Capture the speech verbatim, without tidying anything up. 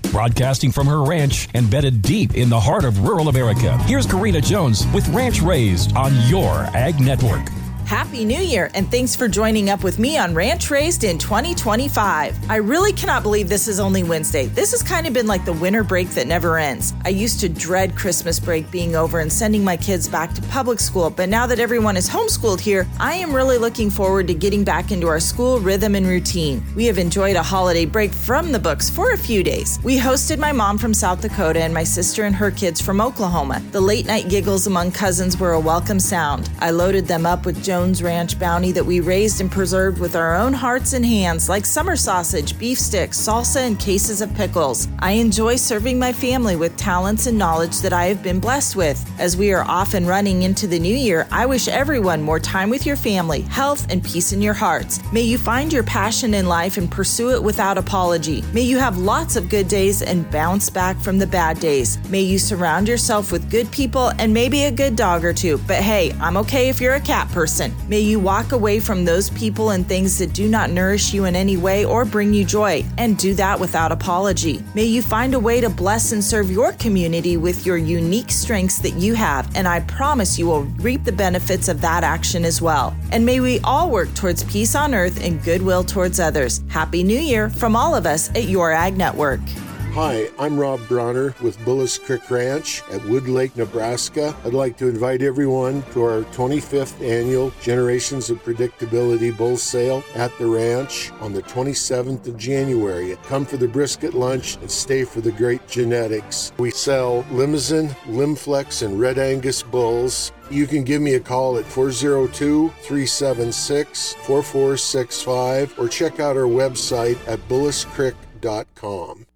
Broadcasting from her ranch embedded deep in the heart of rural America, here's Karina Jones with Ranch Raised on your Ag Network. Happy New Year, and thanks for joining up with me on Ranch Raised in twenty twenty-five. I really cannot believe this is only Wednesday. This has kind of been like the winter break that never ends. I used to dread Christmas break being over and sending my kids back to public school, but now that everyone is homeschooled here, I am really looking forward to getting back into our school rhythm and routine. We have enjoyed a holiday break from the books for a few days. We hosted my mom from South Dakota and my sister and her kids from Oklahoma. The late night giggles among cousins were a welcome sound. I loaded them up with Jones Ranch bounty that we raised and preserved with our own hearts and hands, like summer sausage, beef sticks, salsa, and cases of pickles. I enjoy serving my family with talents and knowledge that I have been blessed with. As we are off and running into the new year, I wish everyone more time with your family, health, and peace in your hearts. May you find your passion in life and pursue it without apology. May you have lots of good days and bounce back from the bad days. May you surround yourself with good people and maybe a good dog or two. But hey, I'm okay if you're a cat person. May you walk away from those people and things that do not nourish you in any way or bring you joy, and do that without apology. May you find a way to bless and serve your community with your unique strengths that you have, and I promise you will reap the benefits of that action as well. And may we all work towards peace on earth and goodwill towards others. Happy New Year from all of us at Your Ag Network. Hi, I'm Rob Bronner with Bullis Creek Ranch at Wood Lake, Nebraska. I'd like to invite everyone to our twenty-fifth annual Generations of Predictability Bull Sale at the ranch on the twenty-seventh of January. Come for the brisket lunch and stay for the great genetics. We sell Limousin, Limflex, and Red Angus bulls. You can give me a call at four oh two, three seven six, four four six five or check out our website at bullis creek dot com.